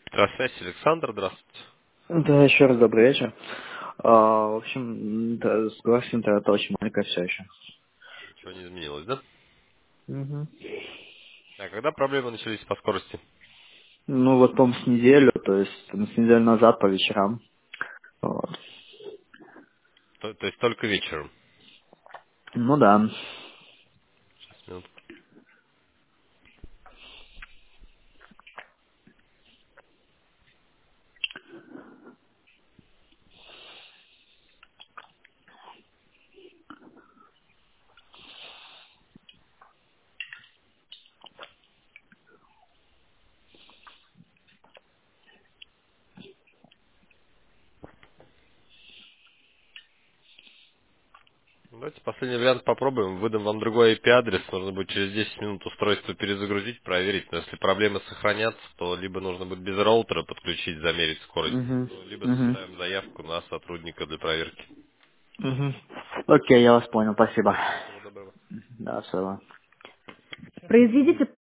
Здравствуйте, Александр, здравствуйте. Да, еще раз добрый вечер. В общем, да, скорость интернета очень маленькая все еще. Ничего не изменилось, да? Мгм. А когда проблемы начались по скорости? Ну, вот, по с неделю, то есть с неделю назад по вечерам. Вот. То есть только вечером. Ну да. Сейчас, минутку. Давайте последний вариант попробуем. Выдам вам другой IP-адрес. Нужно будет через 10 минут устройство перезагрузить, проверить. Но если проблемы сохранятся, то либо нужно будет без роутера подключить, замерить скорость, Угу. ну, либо Угу. составим заявку на сотрудника для проверки. Угу. Окей, я вас понял, спасибо. Всего доброго. Да, все. Произведите